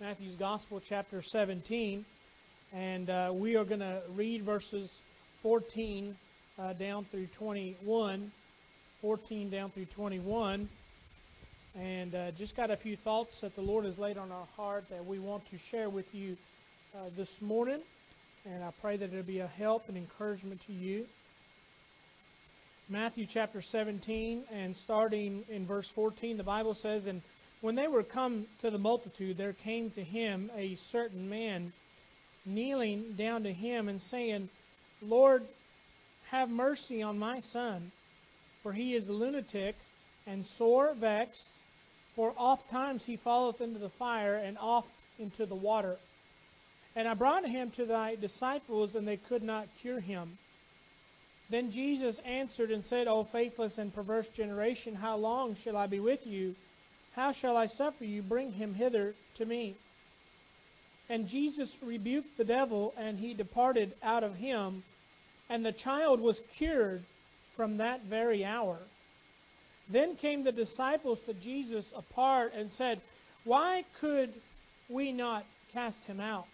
Matthew's Gospel, chapter 17, and we are going to read verses 14 down through 21. 14 down through 21. And just got a few thoughts that the Lord has laid on our heart that we want to share with you this morning. And I pray that it'll be a help and encouragement to you. Matthew chapter 17, and starting in verse 14, the Bible says, "And when they were come to the multitude, there came to him a certain man, kneeling down to him, and saying, Lord, have mercy on my son, for he is a lunatic, and sore vexed, for oft times he falleth into the fire, and oft into the water. And I brought him to thy disciples, and they could not cure him. Then Jesus answered and said, O faithless and perverse generation, how long shall I be with you? How shall I suffer you? Bring him hither to me. And Jesus rebuked the devil, and he departed out of him, and the child was cured from that very hour. Then came the disciples to Jesus apart and said, Why could we not cast him out?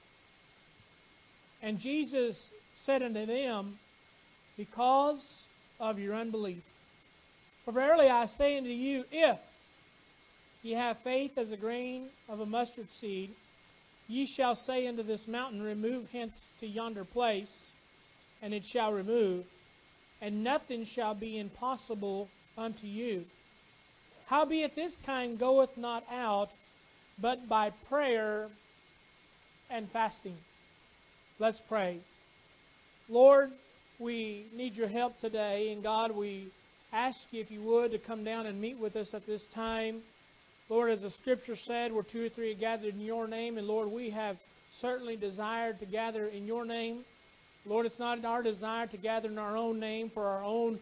And Jesus said unto them, Because of your unbelief. For verily I say unto you, if ye have faith as a grain of a mustard seed, ye shall say unto this mountain, Remove hence to yonder place, and it shall remove, and nothing shall be impossible unto you. Howbeit this kind goeth not out, but by prayer and fasting." Let's pray. Lord, we need your help today, and God, we ask you if you would to come down and meet with us at this time. Lord, as the Scripture said, where two or three are gathered in your name, and Lord, we have certainly desired to gather in your name. Lord, it's not our desire to gather in our own name for our own,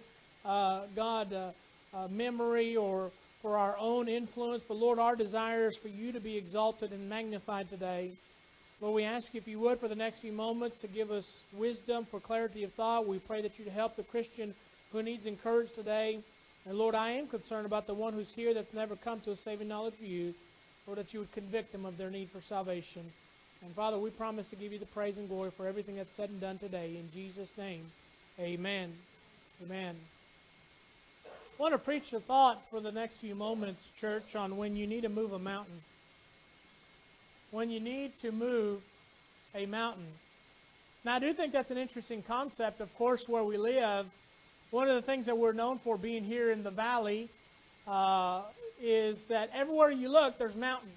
memory or for our own influence, but Lord, our desire is for you to be exalted and magnified today. Lord, we ask you if you would for the next few moments to give us wisdom for clarity of thought. We pray that you'd help the Christian who needs encouraged today. And Lord, I am concerned about the one who's here that's never come to a saving knowledge of you. Lord, that you would convict them of their need for salvation. And Father, we promise to give you the praise and glory for everything that's said and done today. In Jesus' name, amen. Amen. I want to preach a thought for the next few moments, church, on when you need to move a mountain. When you need to move a mountain. Now, I do think that's an interesting concept. Of course, where we live, one of the things that we're known for being here in the valley is that everywhere you look, there's mountains.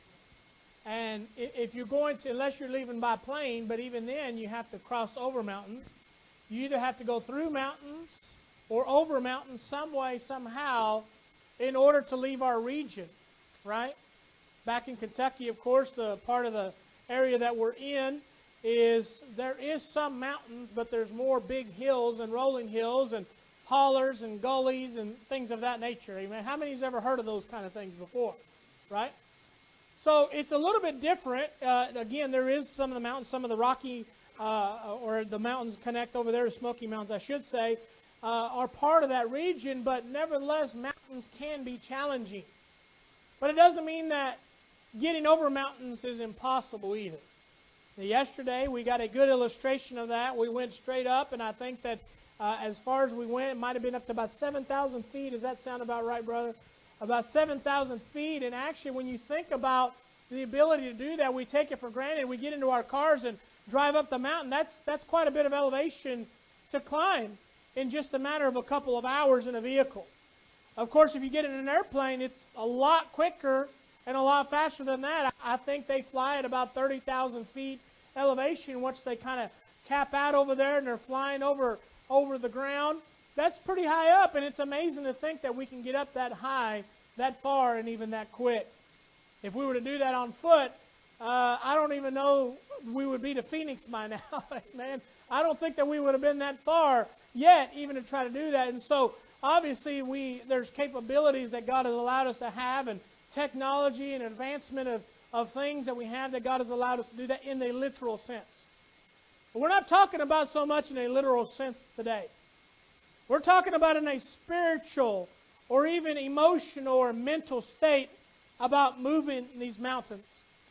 And if you're going to, unless you're leaving by plane, but even then you have to cross over mountains. You either have to go through mountains or over mountains some way, somehow, in order to leave our region, right? Back in Kentucky, of course, the part of the area that we're in there is some mountains, but there's more big hills and rolling hills and hollers and gullies and things of that nature. Amen. How many has ever heard of those kind of things before, right? So it's a little bit different. Again, there is some of the mountains, some of the rocky, or the mountains connect over there, the Smoky Mountains, I should say, are part of that region, but nevertheless, mountains can be challenging. But it doesn't mean that getting over mountains is impossible either. Now, yesterday, we got a good illustration of that. We went straight up, and I think that as far as we went, it might have been up to about 7,000 feet. Does that sound about right, brother? About 7,000 feet. And actually, when you think about the ability to do that, we take it for granted. We get into our cars and drive up the mountain. That's quite a bit of elevation to climb in just a matter of a couple of hours in a vehicle. Of course, if you get in an airplane, it's a lot quicker and a lot faster than that. I think they fly at about 30,000 feet elevation once they kind of cap out over there and they're flying over the ground. That's pretty high up, and it's amazing to think that we can get up that high, that far, and even that quick. If we were to do that on foot, I don't even know we would be to Phoenix by now. Man, I don't think that we would have been that far yet, even to try to do that. And so, obviously, there's capabilities that God has allowed us to have, and technology and advancement of things that we have that God has allowed us to do that in a literal sense. But we're not talking about so much in a literal sense today. We're talking about in a spiritual or even emotional or mental state about moving these mountains.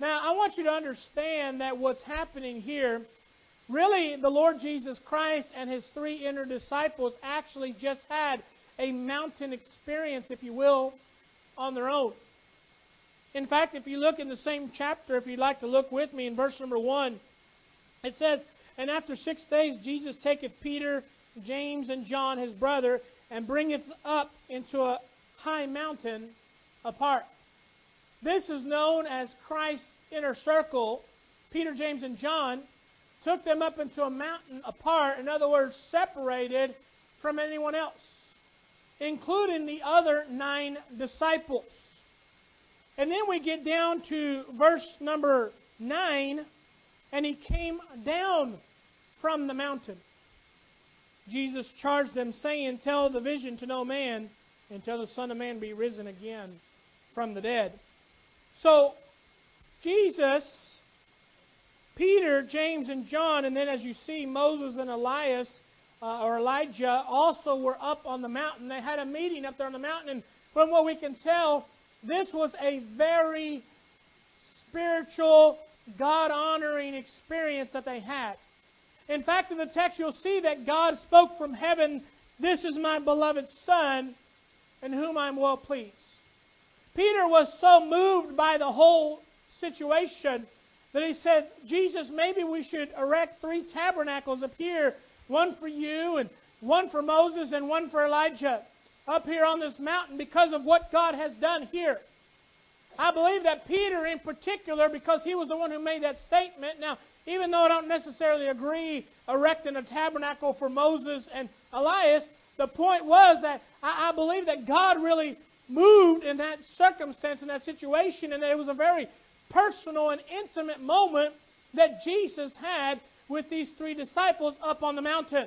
Now, I want you to understand that what's happening here, really the Lord Jesus Christ and his three inner disciples actually just had a mountain experience, if you will, on their own. In fact, if you look in the same chapter, if you'd like to look with me in verse number 1, it says, "And after 6 days Jesus taketh Peter, James, and John his brother, and bringeth up into a high mountain apart." This is known as Christ's inner circle. Peter, James, and John took them up into a mountain apart, in other words, separated from anyone else, including the other 9 disciples. And then we get down to verse number 9, "And he came down from the mountain. Jesus charged them, saying, Tell the vision to no man, until the Son of Man be risen again from the dead." So, Jesus, Peter, James, and John, and then as you see, Moses and Elijah also were up on the mountain. They had a meeting up there on the mountain, and from what we can tell, this was a very spiritual, God-honoring experience that they had. In fact, in the text, you'll see that God spoke from heaven, "This is my beloved Son, in whom I am well pleased." Peter was so moved by the whole situation that he said, "Jesus, maybe we should erect 3 tabernacles up here, one for you, and one for Moses, and one for Elijah, up here on this mountain, because of what God has done here." I believe that Peter in particular, because he was the one who made that statement. Now, even though I don't necessarily agree erecting a tabernacle for Moses and Elias, the point was that I believe that God really moved in that circumstance, in that situation, and it was a very personal and intimate moment that Jesus had with these 3 disciples up on the mountain.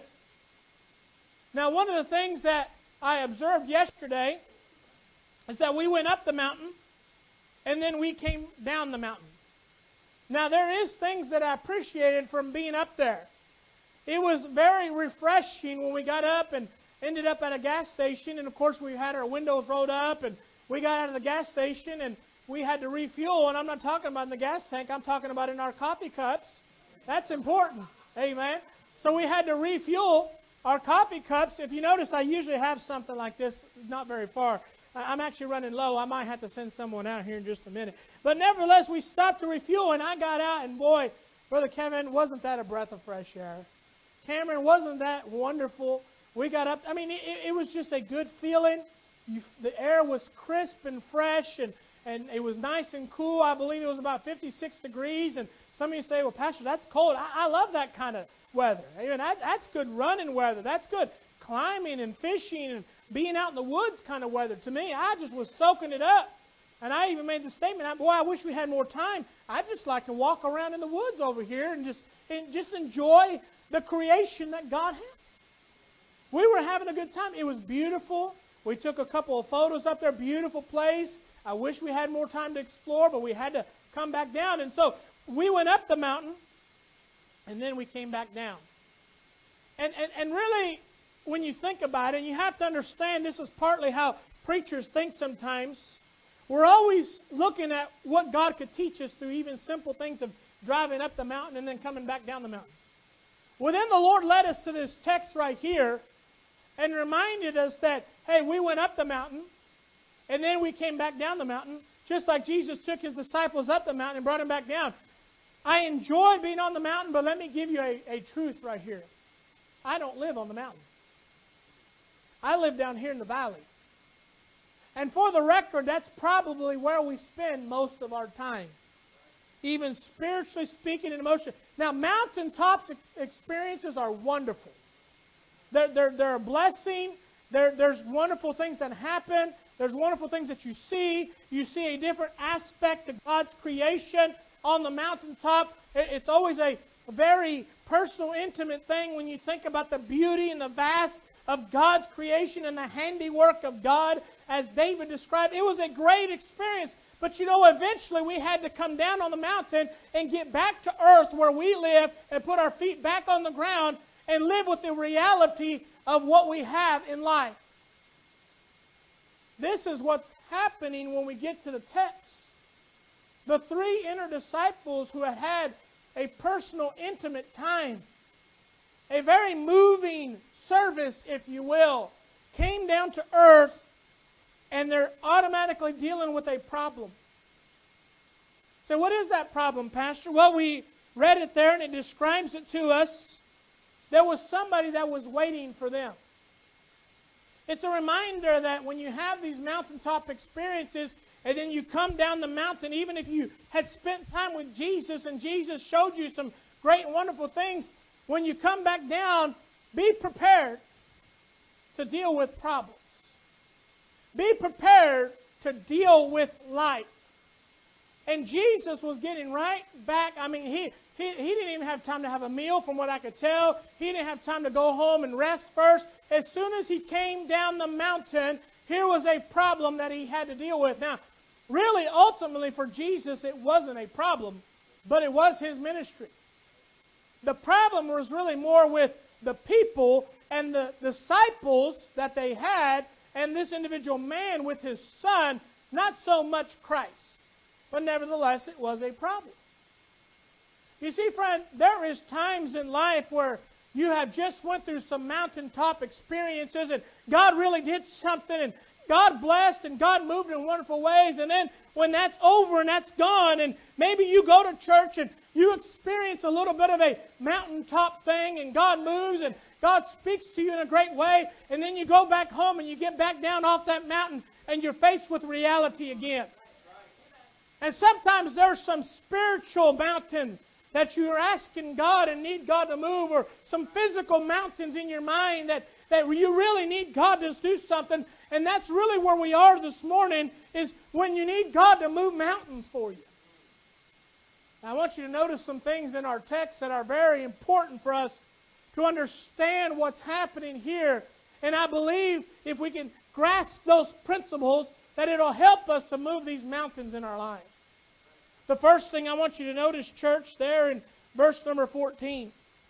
Now, one of the things that I observed yesterday is that we went up the mountain and then we came down the mountain. Now, there is things that I appreciated from being up there. It was very refreshing when we got up and ended up at a gas station, and of course we had our windows rolled up, and we got out of the gas station and we had to refuel, and I'm not talking about in the gas tank, I'm talking about in our coffee cups. That's important. Amen. So we had to refuel our coffee cups. If you notice, I usually have something like this not very far. I'm actually running low. I might have to send someone out here in just a minute. But nevertheless, we stopped to refuel, and I got out, and boy, Brother Kevin, wasn't that a breath of fresh air? Cameron, wasn't that wonderful? We got up. I mean, it was just a good feeling. The air was crisp and fresh, and it was nice and cool. I believe it was about 56 degrees. And some of you say, "Well, Pastor, that's cold." I love that kind of weather. Even that's good running weather. That's good climbing and fishing and being out in the woods kind of weather. To me, I just was soaking it up. And I even made the statement, "Boy, I wish we had more time. I'd just like to walk around in the woods over here and just enjoy the creation that God has." We were having a good time. It was beautiful. We took a couple of photos up there. Beautiful place. I wish we had more time to explore, but we had to come back down. And so we went up the mountain, and then we came back down. And really, when you think about it, and you have to understand this is partly how preachers think sometimes. We're always looking at what God could teach us through even simple things of driving up the mountain and then coming back down the mountain. Well, then the Lord led us to this text right here and reminded us that, hey, we went up the mountain and then we came back down the mountain, just like Jesus took his disciples up the mountain and brought them back down. I enjoyed being on the mountain, but let me give you a truth right here. I don't live on the mountain. I live down here in the valley. And for the record, that's probably where we spend most of our time, even spiritually speaking and emotionally. Now, mountaintop experiences are wonderful. They're a blessing. There's wonderful things that happen. There's wonderful things that you see. You see a different aspect of God's creation on the mountaintop. It's always a very personal, intimate thing when you think about the beauty and the vast of God's creation and the handiwork of God, as David described. It was a great experience. But you know, eventually we had to come down on the mountain and get back to earth where we live and put our feet back on the ground and live with the reality of what we have in life. This is what's happening when we get to the text. The three inner disciples who had had a personal, intimate time, a very moving service, if you will, came down to earth, and they're automatically dealing with a problem. So what is that problem, Pastor? Well, we read it there, and it describes it to us. There was somebody that was waiting for them. It's a reminder that when you have these mountaintop experiences, and then you come down the mountain, even if you had spent time with Jesus and Jesus showed you some great and wonderful things, when you come back down, be prepared to deal with problems. Be prepared to deal with life. And Jesus was getting right back. I mean, he didn't even have time to have a meal, from what I could tell. He didn't have time to go home and rest first. As soon as he came down the mountain, here was a problem that he had to deal with. Now, really, ultimately for Jesus, it wasn't a problem, but it was his ministry. The problem was really more with the people and the disciples that they had, and this individual man with his son, not so much Christ. But nevertheless, it was a problem. You see, friend, there is times in life where you have just went through some mountaintop experiences, and God really did something, and God blessed, and God moved in wonderful ways. And then when that's over and that's gone, and maybe you go to church and you experience a little bit of a mountaintop thing, and God moves, and God speaks to you in a great way, and then you go back home and you get back down off that mountain, and you're faced with reality again. And sometimes there's some spiritual mountains that you're asking God and need God to move, or some physical mountains in your mind that you really need God to do something. And that's really where we are this morning, is when you need God to move mountains for you. Now, I want you to notice some things in our text that are very important for us to understand what's happening here. And I believe if we can grasp those principles, that it'll help us to move these mountains in our life. The first thing I want you to notice, church, there in verse number 14.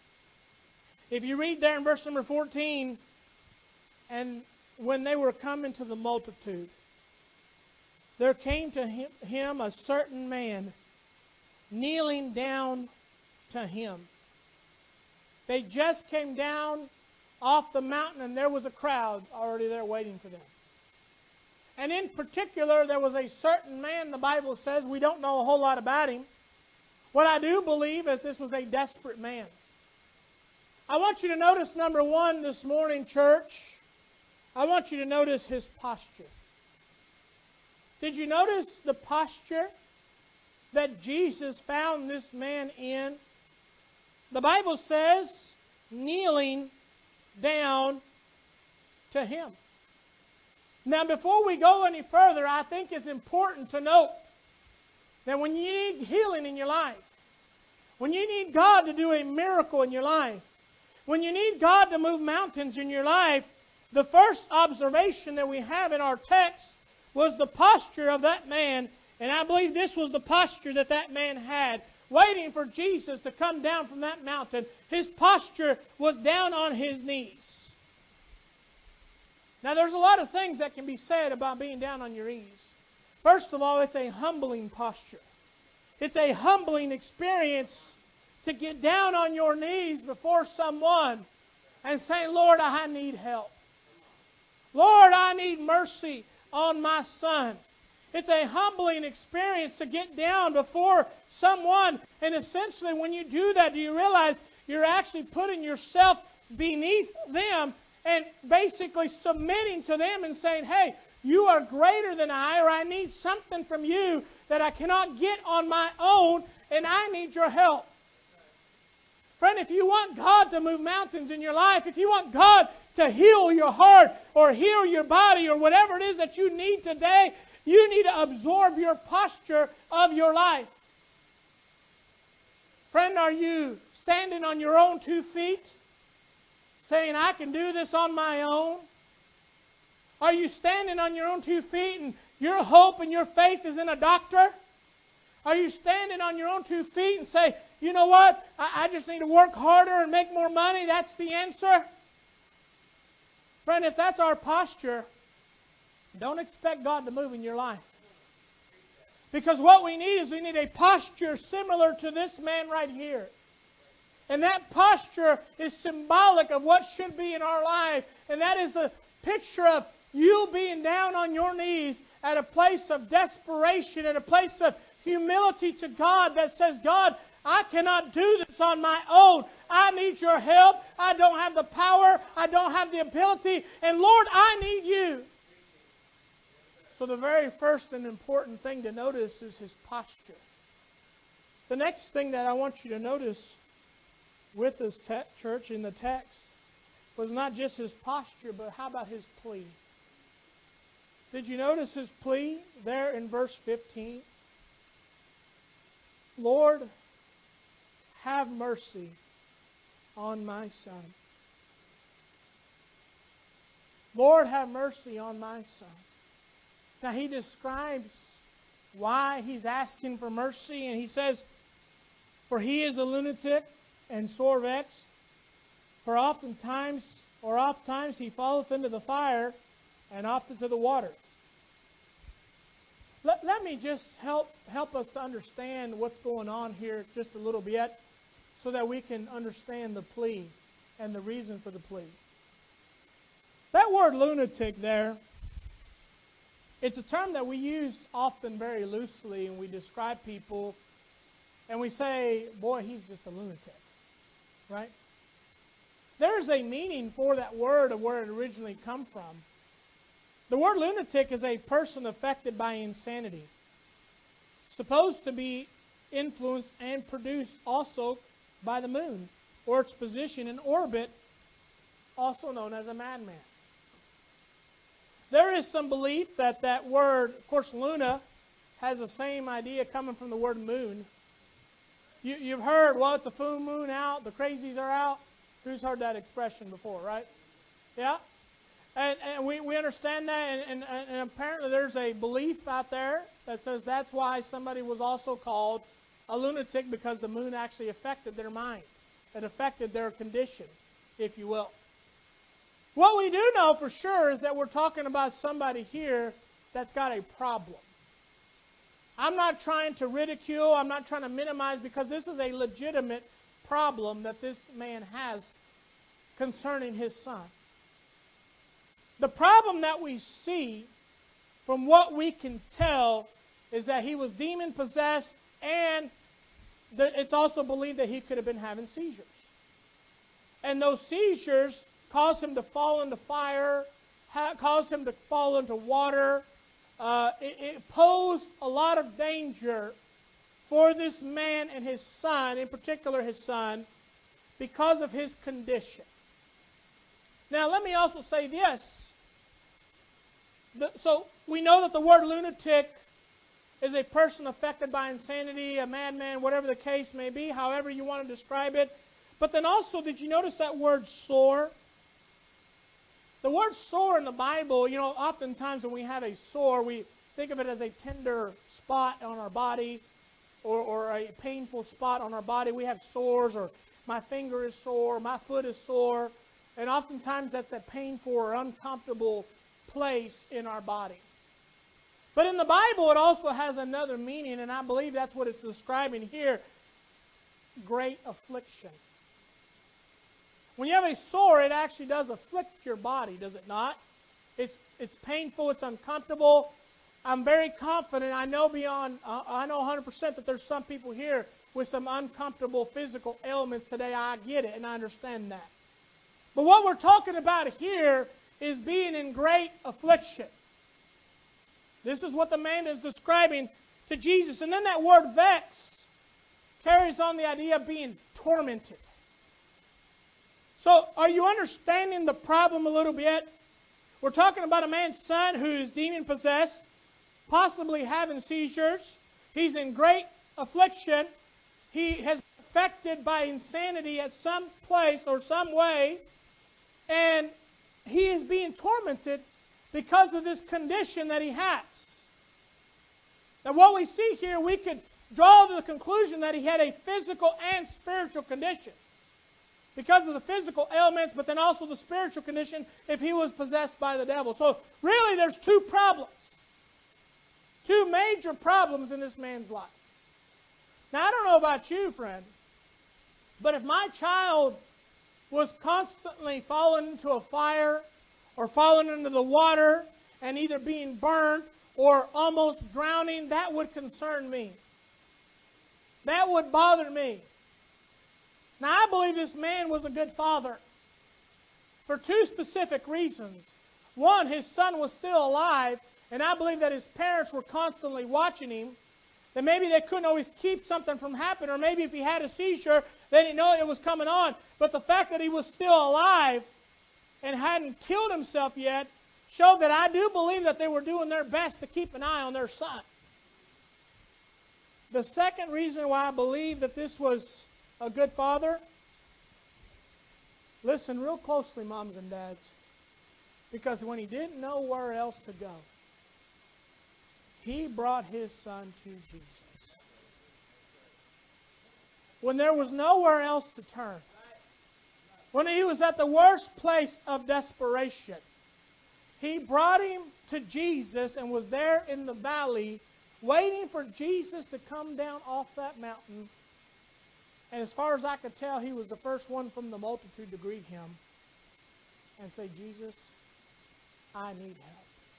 If you read there in verse number 14, and when they were coming to the multitude, there came to him a certain man, kneeling down to him. They just came down off the mountain, and there was a crowd already there waiting for them. And in particular, there was a certain man, the Bible says. We don't know a whole lot about him. What I do believe is this was a desperate man. I want you to notice, number one, this morning, church, I want you to notice his posture. Did you notice the posture that Jesus found this man in? The Bible says, kneeling down to him. Now, before we go any further, I think it's important to note that when you need healing in your life, when you need God to do a miracle in your life, when you need God to move mountains in your life, the first observation that we have in our text was the posture of that man. And I believe this was the posture that that man had, waiting for Jesus to come down from that mountain. His posture was down on his knees. Now, there's a lot of things that can be said about being down on your knees. First of all, it's a humbling posture. It's a humbling experience to get down on your knees before someone and say, Lord, I need help. Lord, I need mercy on my son. It's a humbling experience to get down before someone. And essentially, when you do that, do you realize you're actually putting yourself beneath them and basically submitting to them and saying, hey, you are greater than I, or I need something from you that I cannot get on my own, and I need your help. Friend, if you want God to move mountains in your life, if you want God to heal your heart or heal your body or whatever it is that you need today, you need to absorb your posture of your life. Friend, are you standing on your own 2 feet, saying, I can do this on my own? Are you standing on your own 2 feet and your hope and your faith is in a doctor? Are you standing on your own 2 feet and say, you know what, I just need to work harder and make more money, that's the answer? Friend, if that's our posture, don't expect God to move in your life. Because what we need is we need a posture similar to this man right here. And that posture is symbolic of what should be in our life. And that is a picture of you being down on your knees at a place of desperation, at a place of humility to God that says, God, I cannot do this on my own. I need your help. I don't have the power. I don't have the ability. And Lord, I need you. So the very first and important thing to notice is his posture. The next thing that I want you to notice with this church in the text was not just his posture, but how about his plea? Did you notice his plea there in verse 15? Lord, have mercy on my son. Lord, have mercy on my son. Now he describes why he's asking for mercy, and he says, for he is a lunatic and sore vexed, for oftentimes he falleth into the fire, and often to the water. Let me just help us to understand what's going on here just a little bit, so that we can understand the plea and the reason for the plea. That word lunatic there, it's a term that we use often very loosely, and we describe people, and we say, boy, he's just a lunatic, right? There's a meaning for that word of where it originally come from. The word lunatic is a person affected by insanity, supposed to be influenced and produced also by the moon, or its position in orbit, also known as a madman. There is some belief that that word, of course, luna, has the same idea coming from the word moon. You've heard, well, it's a full moon out, the crazies are out. Who's heard that expression before, right? Yeah? And we understand that, and apparently there's a belief out there that says that's why somebody was also called a lunatic, because the moon actually affected their mind. It affected their condition, if you will. What we do know for sure is that we're talking about somebody here that's got a problem. I'm not trying to ridicule, I'm not trying to minimize, because this is a legitimate problem that this man has concerning his son. The problem that we see, from what we can tell, is that he was demon-possessed, and it's also believed that he could have been having seizures. And those seizures caused him to fall into fire, caused him to fall into water. It posed a lot of danger for this man and his son, in particular his son, because of his condition. Now, let me also say this. So, we know that the word lunatic is a person affected by insanity, a madman, whatever the case may be, however you want to describe it. But then also, did you notice that word sore? The word sore in the Bible, you know, oftentimes when we have a sore, we think of it as a tender spot on our body, or a painful spot on our body. We have sores, or my finger is sore, my foot is sore. And oftentimes that's a painful or uncomfortable place in our body. But in the Bible, it also has another meaning, and I believe that's what it's describing here. Great affliction. When you have a sore, it actually does afflict your body, does it not? It's painful, it's uncomfortable. I'm very confident, I know 100% that there's some people here with some uncomfortable physical ailments today. I get it, and I understand that. But what we're talking about here is being in great affliction. This is what the man is describing to Jesus. And then that word vex carries on the idea of being tormented. So, are you understanding the problem a little bit? We're talking about a man's son who is demon-possessed, possibly having seizures. He's in great affliction. He has been affected by insanity at some place or some way. And he is being tormented because of this condition that he has. Now, what we see here, we could draw to the conclusion that he had a physical and spiritual condition. Because of the physical ailments, but then also the spiritual condition if he was possessed by the devil. So, really, there's two problems. two major problems in this man's life. Now, I don't know about you, friend, but if my child was constantly falling into a fire or falling into the water and either being burnt or almost drowning, that would concern me. That would bother me. Now, I believe this man was a good father for two specific reasons. One, his son was still alive, and I believe that his parents were constantly watching him, that maybe they couldn't always keep something from happening, or maybe if he had a seizure, they didn't know it was coming on. But the fact that he was still alive and hadn't killed himself yet showed that I do believe that they were doing their best to keep an eye on their son. The second reason why I believe that this was a good father, listen real closely, moms and dads, because when he didn't know where else to go, he brought his son to Jesus. When there was nowhere else to turn, when he was at the worst place of desperation, he brought him to Jesus and was there in the valley waiting for Jesus to come down off that mountain. And as far as I could tell, he was the first one from the multitude to greet him and say, Jesus, I need help.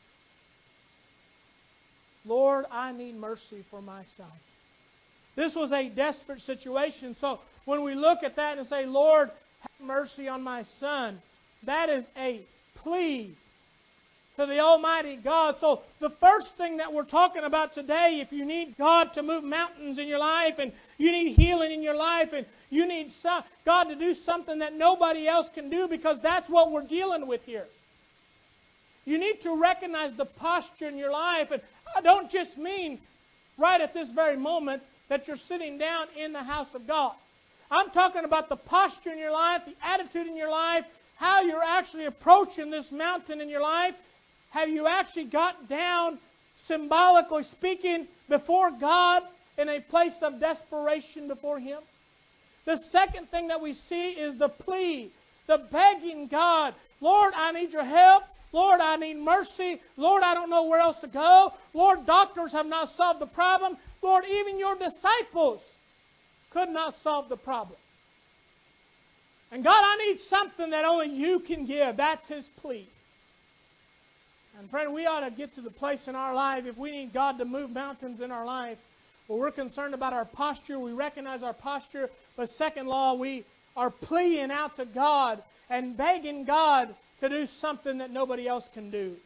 Lord, I need mercy for my son. This was a desperate situation. So when we look at that and say, Lord, have mercy on my son, that is a plea to the Almighty God. So the first thing that we're talking about today, if you need God to move mountains in your life, and you need healing in your life, and you need God to do something that nobody else can do, because that's what we're dealing with here. You need to recognize the posture in your life. And I don't just mean right at this very moment that you're sitting down in the house of God. I'm talking about the posture in your life, the attitude in your life, how you're actually approaching this mountain in your life. Have you actually got down, symbolically speaking, before God in a place of desperation before Him? The second thing that we see is the plea, the begging God. Lord, I need your help. Lord, I need mercy. Lord, I don't know where else to go. Lord, doctors have not solved the problem. Lord, even your disciples could not solve the problem. And God, I need something that only you can give. That's his plea. And friend, we ought to get to the place in our life, if we need God to move mountains in our life, where we're concerned about our posture, we recognize our posture, but second law, we are pleading out to God and begging God to do something that nobody else can do.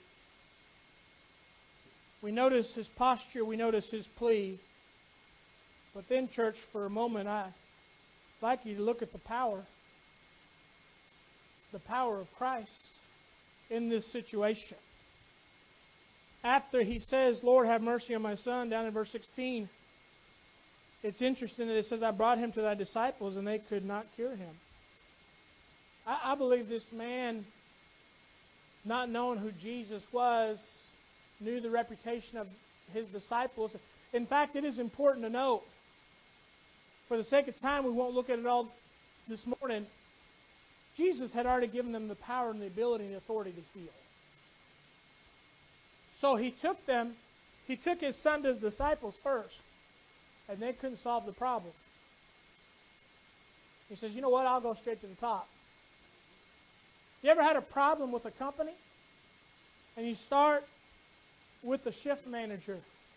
We notice his posture, we notice his plea. But then, church, for a moment, I'd like you to look at the power of Christ in this situation. After he says, Lord, have mercy on my son, down in verse 16, it's interesting that it says, I brought him to thy disciples, and they could not cure him. I believe this man, not knowing who Jesus was, knew the reputation of his disciples. In fact, it is important to note, for the sake of time, we won't look at it all this morning, Jesus had already given them the power and the ability and the authority to heal. So he took his son to his disciples first, and they couldn't solve the problem. He says, you know what, I'll go straight to the top. You ever had a problem with a company? And you start with the shift manager,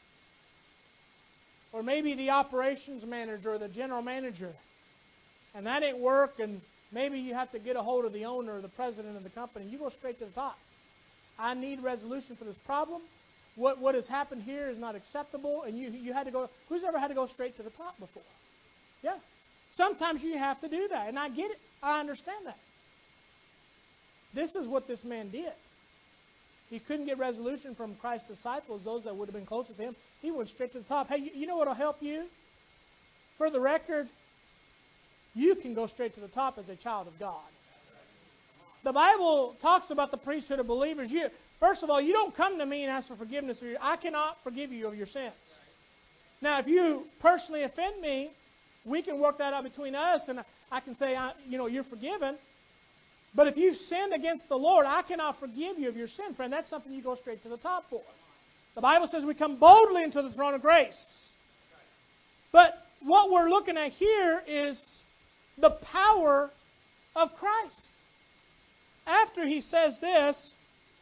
or maybe the operations manager or the general manager, and that ain't work, and maybe you have to get a hold of the owner or the president of the company. You go straight to the top. I need resolution for this problem. What has happened here is not acceptable, and you had to go. Who's ever had to go straight to the top before? Yeah. Sometimes you have to do that, and I get it. I understand that. This is what this man did. He couldn't get resolution from Christ's disciples, those that would have been closest to him. He went straight to the top. Hey, you know what will help you? For the record, you can go straight to the top as a child of God. The Bible talks about the priesthood of believers. First of all, you don't come to me and ask for forgiveness. I cannot forgive you of your sins. Now, if you personally offend me, we can work that out between us, and I can say, you're forgiven. But if you've sinned against the Lord, I cannot forgive you of your sin, friend. That's something you go straight to the top for. The Bible says we come boldly into the throne of grace. But what we're looking at here is the power of Christ. After he says this,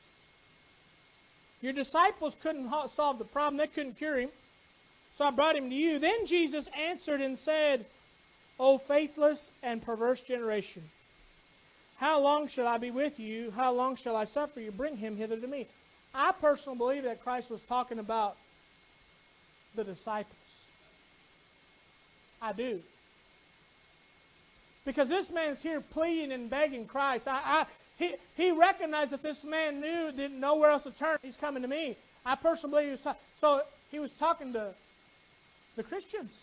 your disciples couldn't solve the problem. They couldn't cure him. So I brought him to you. Then Jesus answered and said, O faithless and perverse generation, how long shall I be with you? How long shall I suffer you? Bring him hither to me. I personally believe that Christ was talking about the disciples. I do. Because this man's here pleading and begging Christ. He recognized that this man didn't know where else to turn. He's coming to me. I personally believe he was talking. So he was talking to the Christians.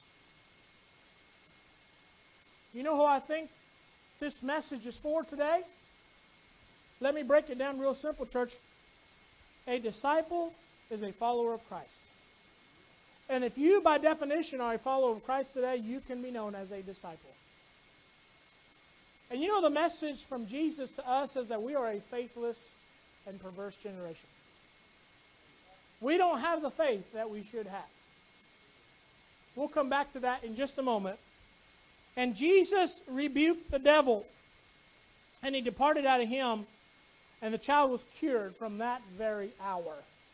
You know who I think this message is for today? Let me break it down real simple, church. A disciple is a follower of Christ. And if you, by definition, are a follower of Christ today, you can be known as a disciple. And you know the message from Jesus to us is that we are a faithless and perverse generation. We don't have the faith that we should have. We'll come back to that in just a moment. And Jesus rebuked the devil, and he departed out of him, and the child was cured from that very hour.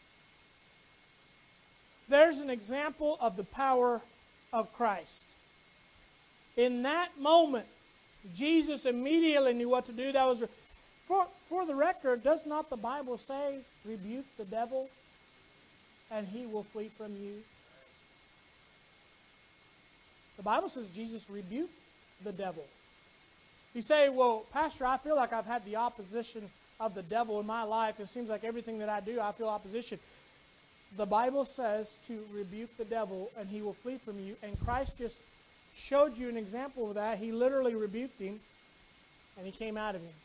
There's an example of the power of Christ. In that moment, Jesus immediately knew what to do. That was for the record, does not the Bible say, rebuke the devil, and he will flee from you? The Bible says Jesus rebuked the devil. You say, well, Pastor, I feel like I've had the opposition of the devil in my life. It seems like everything that I do, I feel opposition. The Bible says to rebuke the devil and he will flee from you. And Christ just showed you an example of that. He literally rebuked him and he came out of him.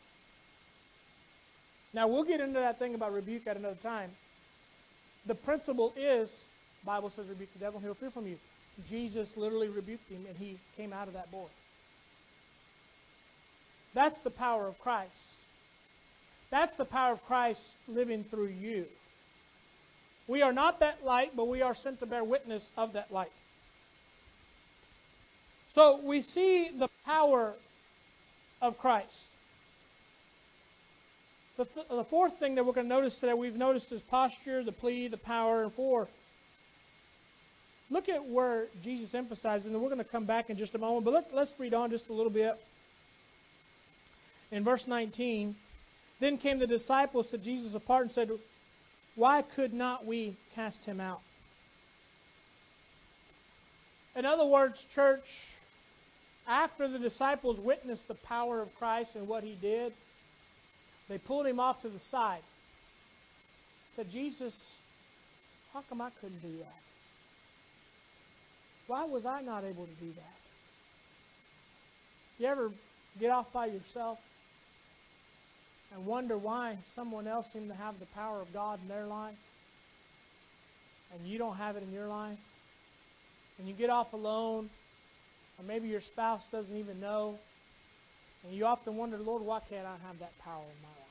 Now, we'll get into that thing about rebuke at another time. The principle is, the Bible says rebuke the devil and he will flee from you. Jesus literally rebuked him and he came out of that boy. That's the power of Christ. That's the power of Christ living through you. We are not that light, but we are sent to bear witness of that light. So we see the power of Christ. The fourth thing that we're going to notice today, we've noticed his posture, the plea, the power, and fourth. Look at where Jesus emphasizes, and we're going to come back in just a moment, but let's read on just a little bit. In verse 19, then came the disciples to Jesus apart and said, why could not we cast him out? In other words, church, after the disciples witnessed the power of Christ and what he did, they pulled him off to the side. Said, Jesus, how come I couldn't do that? Why was I not able to do that? You ever get off by yourself and wonder why someone else seemed to have the power of God in their life and you don't have it in your life? And you get off alone, or maybe your spouse doesn't even know, and you often wonder, Lord, why can't I have that power in my life?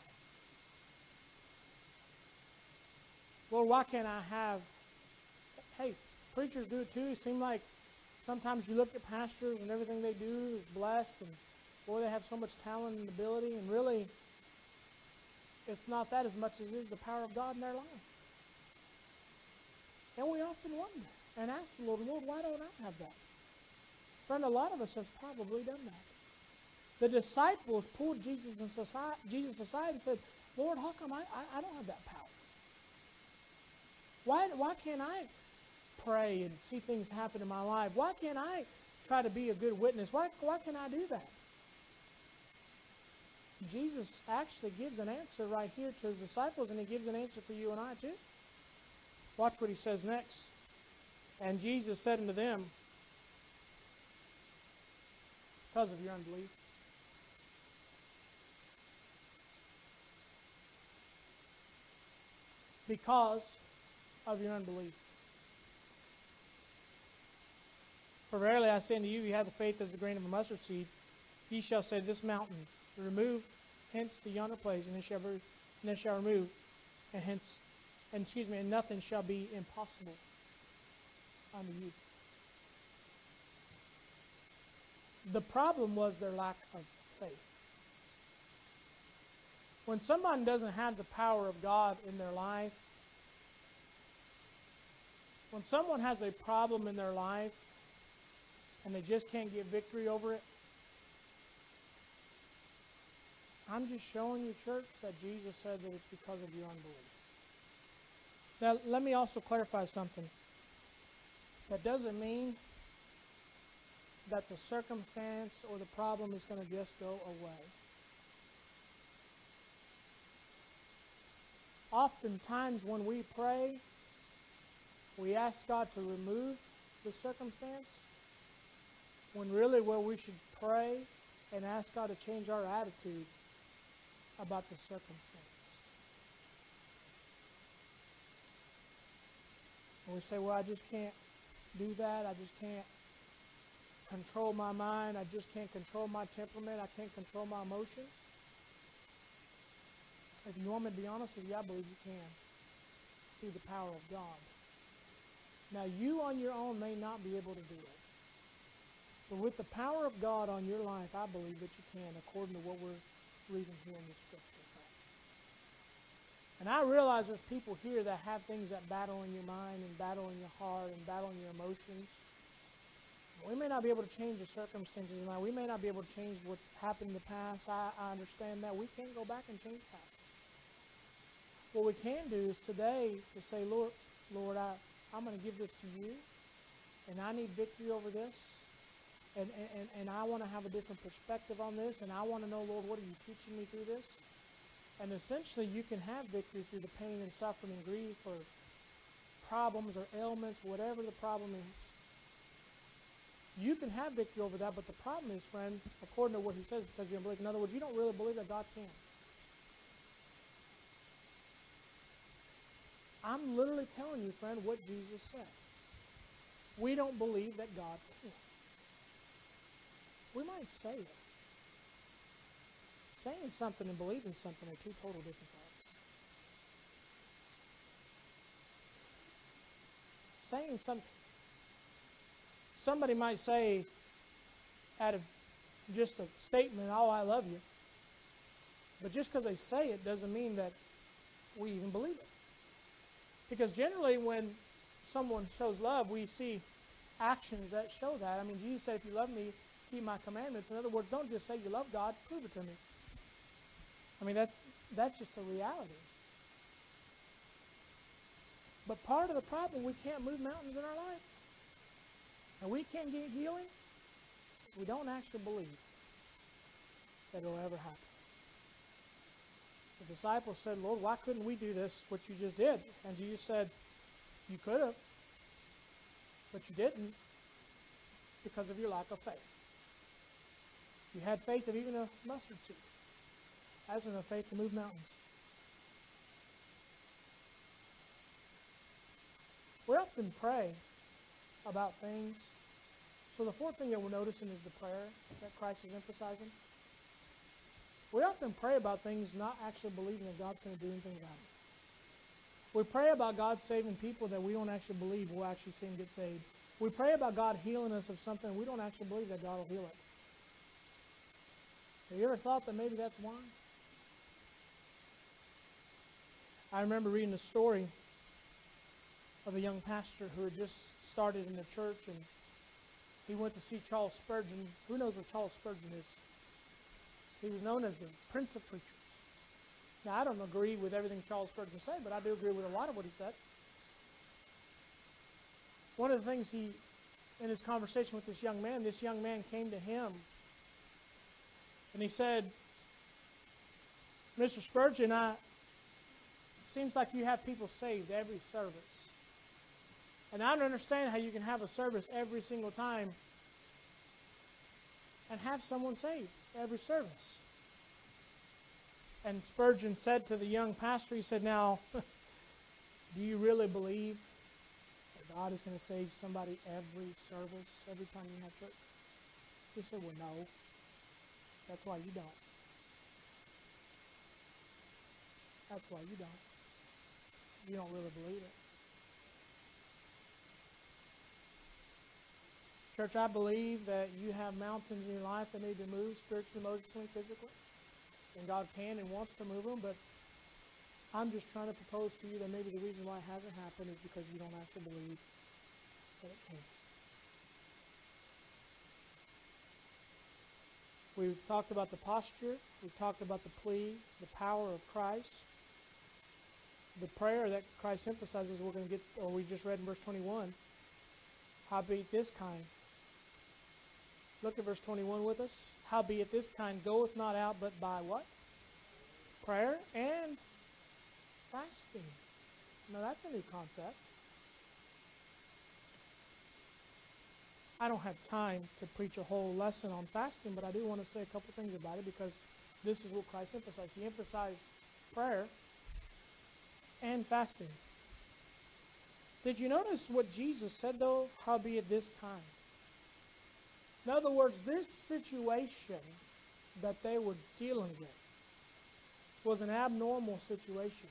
Lord, why can't I have... Hey, preachers do it too. It seems like sometimes you look at pastors and everything they do is blessed, and boy, they have so much talent and ability, and really, it's not that as much as it is the power of God in their life. And we often wonder and ask the Lord, Lord, why don't I have that? Friend, a lot of us have probably done that. The disciples pulled Jesus aside and said, Lord, how come I don't have that power? Why can't I pray and see things happen in my life? Why can't I try to be a good witness? Why can't I do that? Jesus actually gives an answer right here to his disciples, and he gives an answer for you and I too. Watch what he says next. And Jesus said unto them, because of your unbelief. Because of your unbelief. For verily I say unto you, you have the faith as the grain of a mustard seed. Ye shall say to this mountain, remove hence to yonder place, and it shall remove, and hence and nothing shall be impossible unto you. The problem was their lack of faith. When someone doesn't have the power of God in their life, when someone has a problem in their life and they just can't get victory over it, I'm just showing you, church, that Jesus said that it's because of your unbelief. Now, let me also clarify something. That doesn't mean that the circumstance or the problem is going to just go away. Oftentimes when we pray, we ask God to remove the circumstance, when really what we should pray and ask God to change our attitude about the circumstance. And we say, well, I just can't do that. I just can't control my mind. I just can't control my temperament. I can't control my emotions. If you want me to be honest with you, I believe you can through the power of God. Now, you on your own may not be able to do it. But with the power of God on your life, I believe that you can, according to what we're reading here in the Scripture. And I realize there's people here that have things that battle in your mind and battle in your heart and battle in your emotions. We may not be able to change the circumstances now. We may not be able to change what happened in the past. I understand that. We can't go back and change the past. What we can do is today to say, Lord, I'm going to give this to you, and I need victory over this, and I want to have a different perspective on this, and I want to know, Lord, what are you teaching me through this? And essentially, you can have victory through the pain and suffering and grief or problems or ailments, whatever the problem is. You can have victory over that, but the problem is, friend, according to what he says, because you don't believe. In other words, you don't really believe that God can. I'm literally telling you, friend, what Jesus said. We don't believe that God can. We might say it. Saying something and believing something are two total different things. Saying something. Somebody might say out of just a statement, oh, I love you. But just because they say it doesn't mean that we even believe it. Because generally when someone shows love, we see actions that show that. I mean, Jesus said, if you love me, keep my commandments. In other words, don't just say you love God, prove it to me. I mean, that's just the reality. But part of the problem, we can't move mountains in our life. And we can't get healing. We don't actually believe that it'll ever happen. The disciples said, Lord, why couldn't we do this, what you just did? And Jesus said, you could have, but you didn't because of your lack of faith. You had faith of even a mustard seed. Has enough faith to move mountains. We often pray about things. So the fourth thing that we're noticing is the prayer that Christ is emphasizing. We often pray about things not actually believing that God's going to do anything about it. We pray about God saving people that we don't actually believe will actually see them get saved. We pray about God healing us of something we don't actually believe that God will heal it. Have you ever thought that maybe that's why? I remember reading a story of a young pastor who had just started in the church, and he went to see Charles Spurgeon. Who knows what Charles Spurgeon is? He was known as the Prince of Preachers. Now, I don't agree with everything Charles Spurgeon said, but I do agree with a lot of what he said. One of the things in his conversation with this young man came to him, and he said, Mr. Spurgeon, seems like you have people saved every service. And I don't understand how you can have a service every single time and have someone saved every service. And Spurgeon said to the young pastor, he said, now, do you really believe that God is going to save somebody every service, every time you have church? He said, well, no. That's why you don't. That's why you don't. You don't really believe it. Church, I believe that you have mountains in your life that need to move spiritually, emotionally, physically. And God can and wants to move them, but I'm just trying to propose to you that maybe the reason why it hasn't happened is because you don't actually believe that it can. We've talked about the posture. We've talked about the plea, the power of Christ. The prayer that Christ emphasizes we're going to get, or we just read in verse 21, howbeit this kind. Look at verse 21 with us. Howbeit this kind goeth not out but by what? Prayer and fasting. Now that's a new concept. I don't have time to preach a whole lesson on fasting, but I do want to say a couple things about it because this is what Christ emphasized. He emphasized prayer and fasting. Did you notice what Jesus said though? Howbeit this kind. In other words, this situation that they were dealing with was an abnormal situation.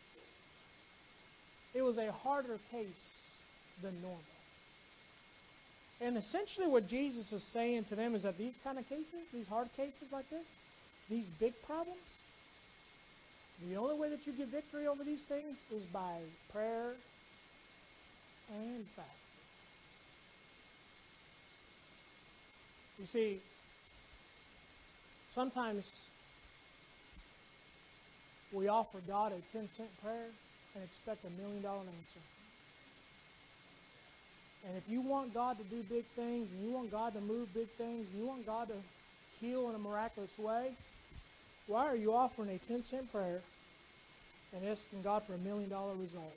It was a harder case than normal. And essentially what Jesus is saying to them is that these kind of cases, these hard cases like this, these big problems, the only way that you get victory over these things is by prayer and fasting. You see, sometimes we offer God a 10-cent prayer and expect $1 million answer. And if you want God to do big things, and you want God to move big things, and you want God to heal in a miraculous way, why are you offering a 10-cent prayer and asking God for $1 million result?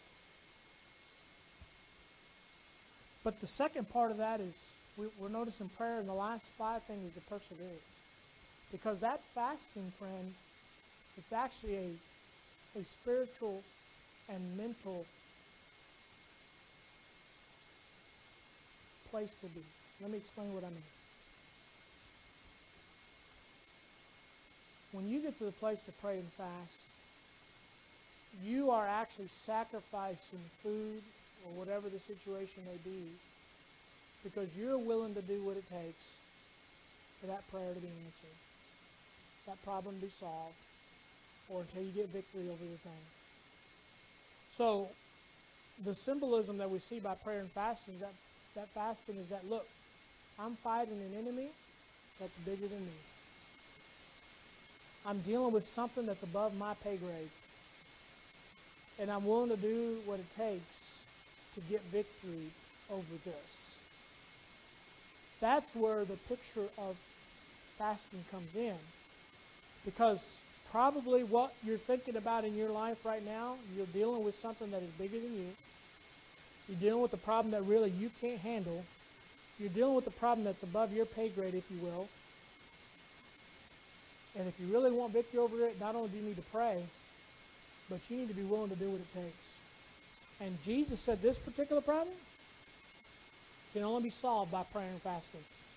But the second part of that is we're noticing prayer in the last 5 things is the perseverance. Because that fasting, friend, it's actually a spiritual and mental place to be. Let me explain what I mean. When you get to the place to pray and fast, you are actually sacrificing food or whatever the situation may be because you're willing to do what it takes for that prayer to be answered, that problem to be solved, or until you get victory over the thing. So, the symbolism that we see by prayer and fasting is that fasting is that, look, I'm fighting an enemy that's bigger than me. I'm dealing with something that's above my pay grade. And I'm willing to do what it takes to get victory over this. That's where the picture of fasting comes in. Because probably what you're thinking about in your life right now, you're dealing with something that is bigger than you. You're dealing with a problem that really you can't handle. You're dealing with a problem that's above your pay grade, if you will. And if you really want victory over it, not only do you need to pray, but you need to be willing to do what it takes. And Jesus said this particular problem can only be solved by prayer and fasting.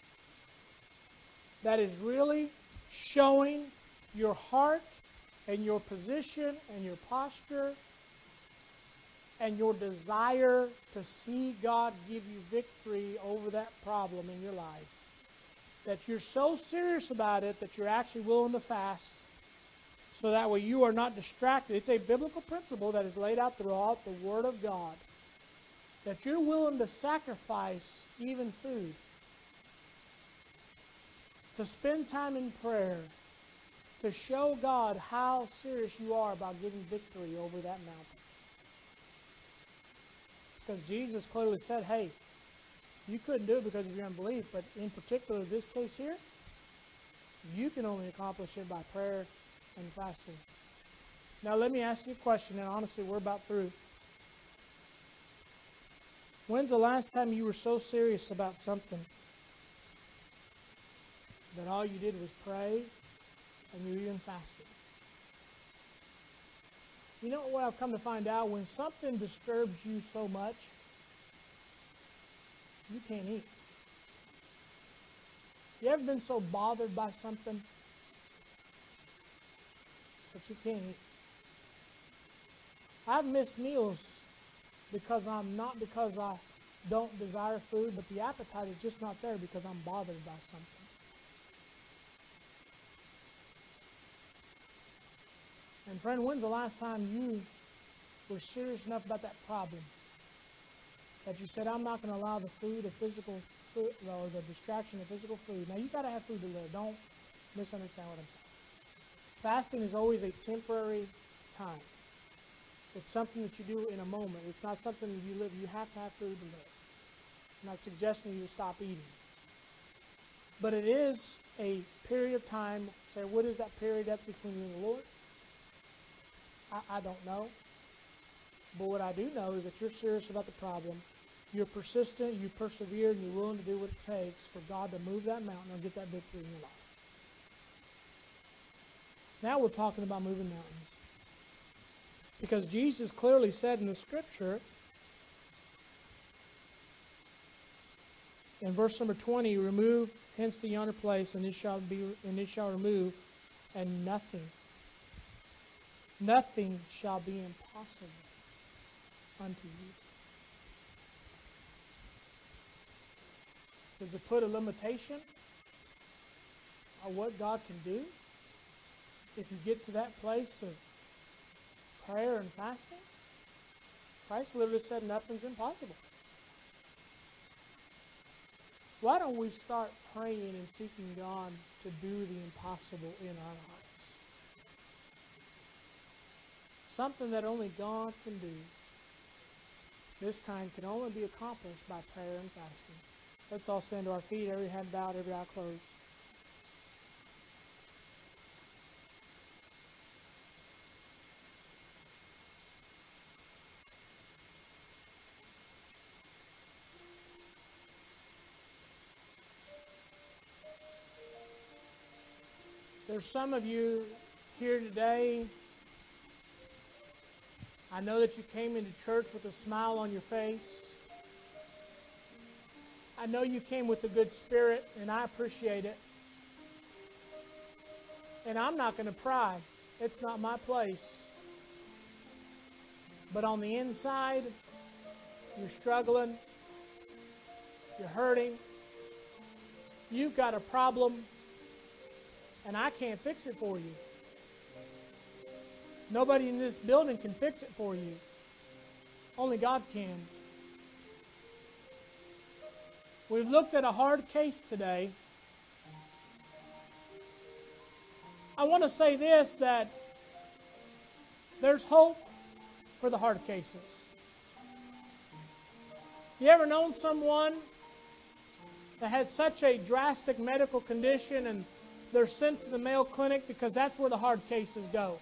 That is really showing your heart and your position and your posture and your desire to see God give you victory over that problem in your life. That you're so serious about it that you're actually willing to fast so that way you are not distracted. It's a biblical principle that is laid out throughout the Word of God. That you're willing to sacrifice even food. To spend time in prayer. To show God how serious you are about getting victory over that mountain. Because Jesus clearly said, hey, you couldn't do it because of your unbelief, but in particular this case here, you can only accomplish it by prayer and fasting. Now let me ask you a question, and honestly we're about through. When's the last time you were so serious about something that all you did was pray and you even fasted? You know what I've come to find out? When something disturbs you so much, you can't eat. You ever been so bothered by something that you can't eat? I've missed meals because I don't desire food, but the appetite is just not there because I'm bothered by something. And friend, when's the last time you were serious enough about that problem that you said, I'm not going to allow the food, the physical food, or the distraction of physical food. Now, you've got to have food to live. Don't misunderstand what I'm saying. Fasting is always a temporary time. It's something that you do in a moment. It's not something that you live. You have to have food to live. I'm not suggesting you to stop eating. But it is a period of time. Say, what is that period? That's between you and the Lord. I don't know. But what I do know is that you're serious about the problem. You're persistent, you persevere, and you're willing to do what it takes for God to move that mountain or get that victory in your life. Now we're talking about moving mountains. Because Jesus clearly said in the Scripture, in verse number 20, remove hence the yonder place, and it shall remove, and nothing shall be impossible unto you. Does it put a limitation on what God can do if you get to that place of prayer and fasting? Christ literally said nothing's impossible. Why don't we start praying and seeking God to do the impossible in our lives? Something that only God can do. This kind can only be accomplished by prayer and fasting. Let's all stand to our feet, every head bowed, every eye closed. There's some of you here today. I know that you came into church with a smile on your face. I know you came with a good spirit, and I appreciate it. And I'm not going to pry. It's not my place. But on the inside, you're struggling. You're hurting. You've got a problem, and I can't fix it for you. Nobody in this building can fix it for you. Only God can. We've looked at a hard case today. I want to say this, that there's hope for the hard cases. You ever known someone that had such a drastic medical condition and they're sent to the Mayo Clinic because that's where the hard cases go?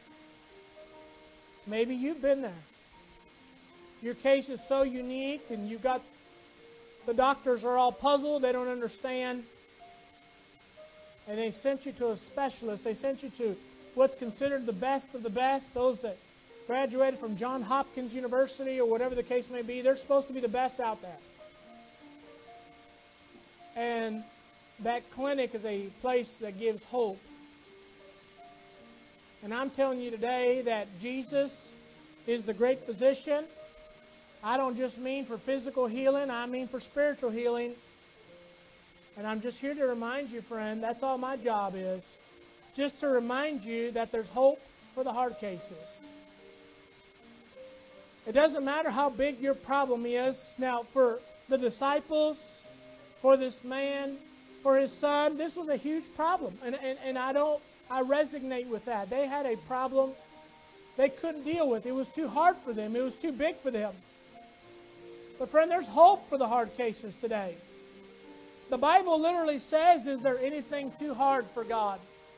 Maybe you've been there. Your case is so unique and you've got, the doctors are all puzzled, they don't understand. And they sent you to a specialist. They sent you to what's considered the best of the best, those that graduated from Johns Hopkins University or whatever the case may be. They're supposed to be the best out there. And that clinic is a place that gives hope. And I'm telling you today that Jesus is the great physician. I don't just mean for physical healing, I mean for spiritual healing. And I'm just here to remind you, friend, that's all my job is. Just to remind you that there's hope for the hard cases. It doesn't matter how big your problem is. Now, for the disciples, for this man, for his son, this was a huge problem. And I resonate with that. They had a problem they couldn't deal with. It was too hard for them. It was too big for them. But friend, there's hope for the hard cases today. The Bible literally says, is there anything too hard for God?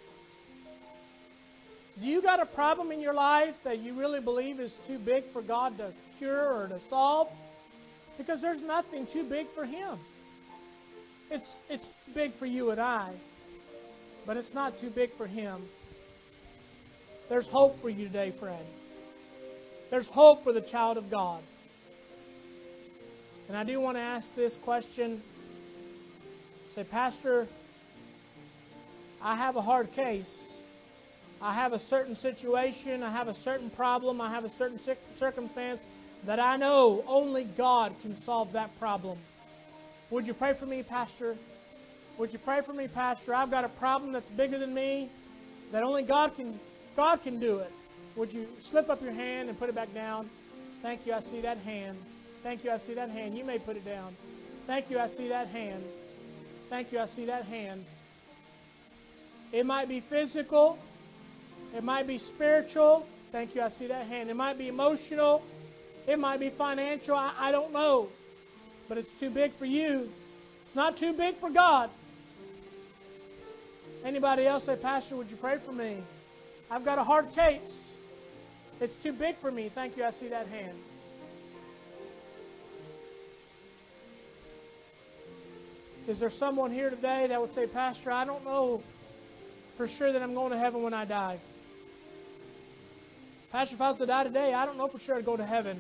Do you got a problem in your life that you really believe is too big for God to cure or to solve? Because there's nothing too big for Him. It's big for you and I, but it's not too big for Him. There's hope for you today, friend. There's hope for the child of God. And I do want to ask this question. Say, Pastor, I have a hard case. I have a certain situation, I have a certain problem, I have a certain circumstance that I know only God can solve that problem. Would you pray for me, Pastor? Would you pray for me, Pastor? I've got a problem that's bigger than me, that only God can do it. Would you slip up your hand and put it back down? Thank you, I see that hand. Thank you, I see that hand. You may put it down. Thank you, I see that hand. Thank you, I see that hand. It might be physical. It might be spiritual. Thank you, I see that hand. It might be emotional. It might be financial. I don't know. But it's too big for you. It's not too big for God. Anybody else say, Pastor, would you pray for me? I've got a hard case. It's too big for me. Thank you, I see that hand. Is there someone here today that would say, Pastor, I don't know for sure that I'm going to heaven when I die? Pastor, if I was to die today, I don't know for sure I'd go to heaven.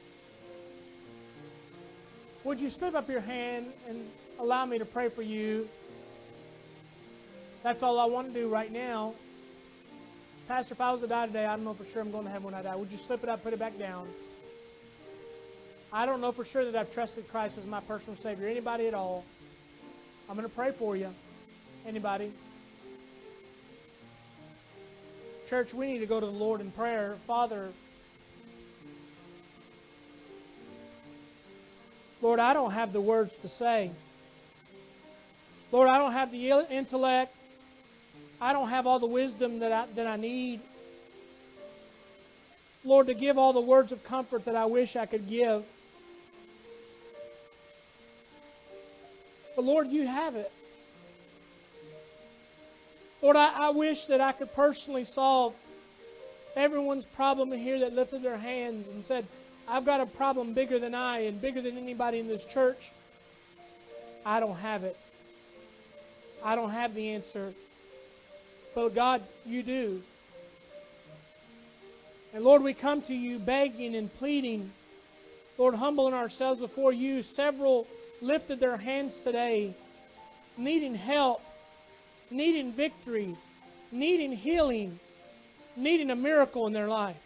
Would you slip up your hand and allow me to pray for you? That's all I want to do right now. Pastor, if I was to die today, I don't know for sure I'm going to heaven when I die. Would you slip it up, put it back down? I don't know for sure that I've trusted Christ as my personal Savior. Anybody at all? I'm going to pray for you. Anybody? Church, we need to go to the Lord in prayer. Father, Lord, I don't have the words to say. Lord, I don't have the intellect. I don't have all the wisdom that I need. Lord, to give all the words of comfort that I wish I could give. But Lord, you have it. Lord, I wish that I could personally solve everyone's problem in here that lifted their hands and said, I've got a problem bigger than I and bigger than anybody in this church. I don't have it. I don't have the answer. But God, you do. And Lord, we come to you begging and pleading. Lord, humbling ourselves before you. Several lifted their hands today, needing help, needing victory, needing healing, needing a miracle in their life.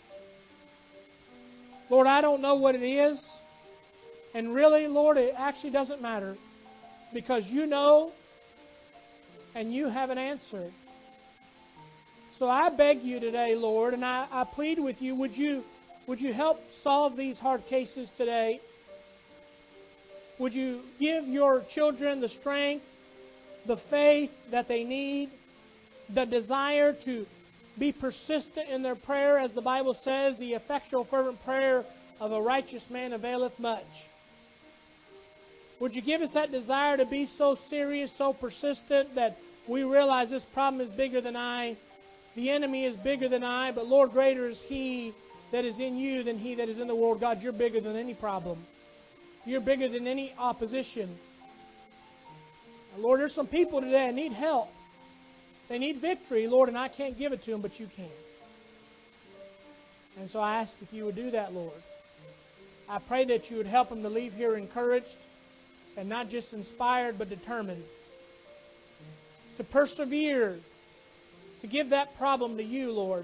Lord, I don't know what it is. And really, Lord, it actually doesn't matter. Because you know and you have an answer. So I beg you today, Lord, and I plead with you, would you help solve these hard cases today? Would you give your children the strength, the faith that they need, the desire to be persistent in their prayer, as the Bible says, the effectual fervent prayer of a righteous man availeth much. Would you give us that desire to be so serious, so persistent, that we realize this problem is bigger than I, the enemy is bigger than I, but Lord, greater is He that is in you than he that is in the world. God, you're bigger than any problem. You're bigger than any opposition. And Lord, there's some people today that need help. They need victory, Lord, and I can't give it to them, but you can. And so I ask if you would do that, Lord. I pray that you would help them to leave here encouraged and not just inspired, but determined. To persevere, to give that problem to you, Lord.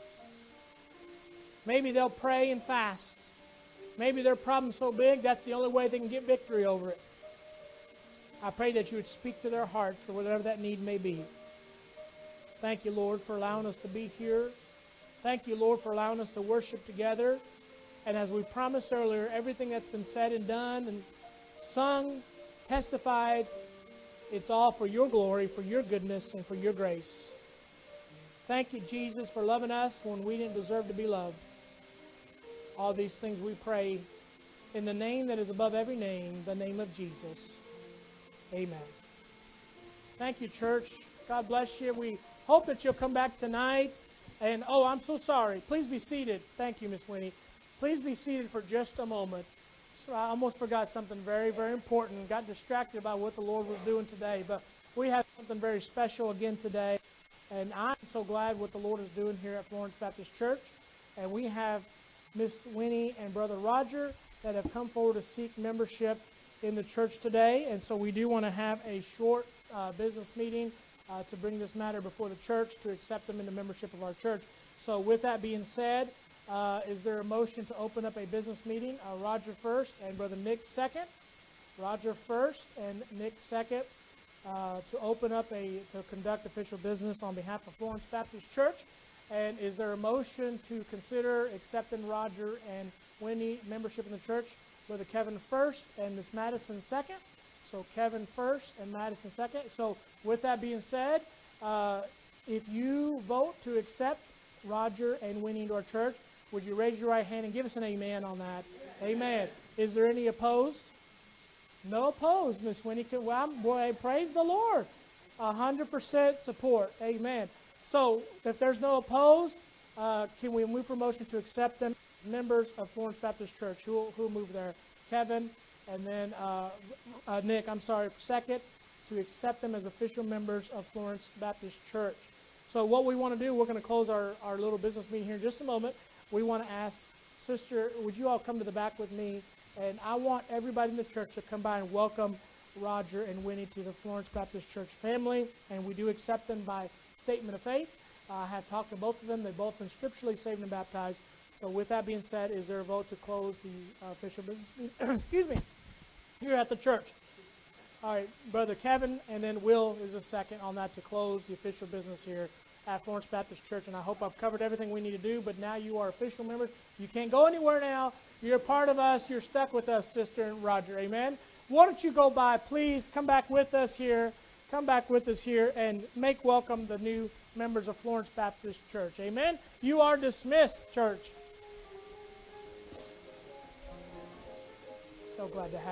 Maybe they'll pray and fast. Maybe their problem's so big, that's the only way they can get victory over it. I pray that you would speak to their hearts for whatever that need may be. Thank you, Lord, for allowing us to be here. Thank you, Lord, for allowing us to worship together. And as we promised earlier, everything that's been said and done and sung, testified, it's all for your glory, for your goodness, and for your grace. Thank you, Jesus, for loving us when we didn't deserve to be loved. All these things we pray in the name that is above every name, the name of Jesus. Amen. Thank you, church. God bless you. We hope that you'll come back tonight. And, oh, I'm so sorry. Please be seated. Thank you, Miss Winnie. Please be seated for just a moment. So I almost forgot something very, very important. Got distracted by what the Lord was doing today. But we have something very special again today. And I'm so glad what the Lord is doing here at Florence Baptist Church. And we have Miss Winnie and Brother Roger that have come forward to seek membership in the church today. And so we do want to have a short business meeting to bring this matter before the church to accept them into membership of our church. So with that being said, is there a motion to open up a business meeting? Roger first and Brother Nick second. Roger first and Nick second to open up to conduct official business on behalf of Florence Baptist Church. And is there a motion to consider accepting Roger and Winnie membership in the church? Brother Kevin first and Miss Madison second. So Kevin first and Madison second. So with that being said, if you vote to accept Roger and Winnie into our church, would you raise your right hand and give us an amen on that? Amen. Is there any opposed? No opposed, Miss Winnie. Well, boy, praise the Lord. 100% support. Amen. So if there's no opposed, can we move for motion to accept them members of Florence Baptist Church? Who will move there? Kevin, and then Nick, I'm sorry, second, to accept them as official members of Florence Baptist Church. So what we want to do, we're going to close our little business meeting here in just a moment. We want to ask, Sister, would you all come to the back with me? And I want everybody in the church to come by and welcome Roger and Winnie to the Florence Baptist Church family. And we do accept them by statement of faith. I have talked to both of them. They've both been scripturally saved and baptized. So with that being said, is there a vote to close the official business meeting? Excuse me. Here at the church. All right, Brother Kevin, and then Will is a second on that to close the official business here at Florence Baptist Church. And I hope I've covered everything we need to do, but now you are official members. You can't go anywhere now. You're a part of us. You're stuck with us, Sister and Roger. Amen? Why don't you go by, please, come back with us here. Come back with us here and make welcome the new members of Florence Baptist Church. Amen? You are dismissed, church. So glad to have you.